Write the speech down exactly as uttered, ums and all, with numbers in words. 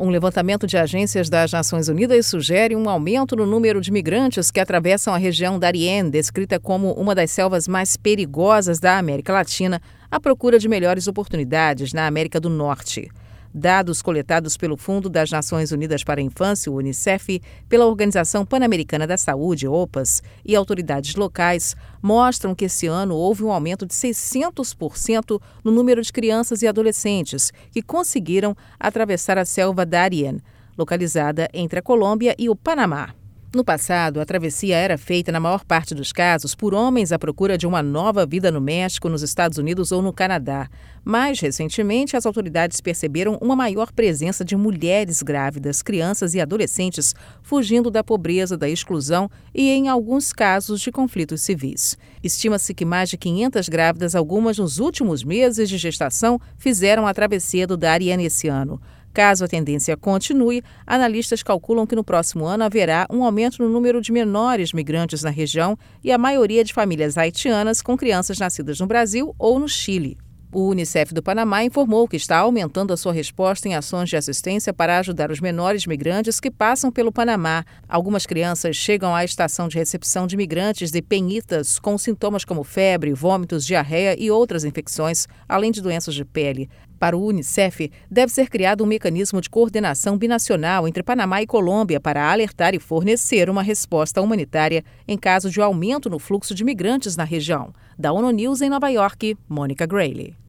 Um levantamento de agências das Nações Unidas sugere um aumento no número de migrantes que atravessam a região Darién, descrita como uma das selvas mais perigosas da América Latina, à procura de melhores oportunidades na América do Norte. Dados coletados pelo Fundo das Nações Unidas para a Infância, o Unicef, pela Organização Pan-Americana da Saúde, OPAS, e autoridades locais mostram que esse ano houve um aumento de seiscentos por cento no número de crianças e adolescentes que conseguiram atravessar a selva Darién, localizada entre a Colômbia e o Panamá. No passado, a travessia era feita, na maior parte dos casos, por homens à procura de uma nova vida no México, nos Estados Unidos ou no Canadá. Mais recentemente, as autoridades perceberam uma maior presença de mulheres grávidas, crianças e adolescentes fugindo da pobreza, da exclusão e, em alguns casos, de conflitos civis. Estima-se que mais de quinhentas grávidas, algumas nos últimos meses de gestação, fizeram a travessia do Darién esse ano. Caso a tendência continue, analistas calculam que no próximo ano haverá um aumento no número de menores migrantes na região e a maioria de famílias haitianas com crianças nascidas no Brasil ou no Chile. O Unicef do Panamá informou que está aumentando a sua resposta em ações de assistência para ajudar os menores migrantes que passam pelo Panamá. Algumas crianças chegam à estação de recepção de migrantes de Peñitas com sintomas como febre, vômitos, diarreia e outras infecções, além de doenças de pele. Para o Unicef, deve ser criado um mecanismo de coordenação binacional entre Panamá e Colômbia para alertar e fornecer uma resposta humanitária em caso de aumento no fluxo de migrantes na região. Da ONU News em Nova York, Mônica Grayle.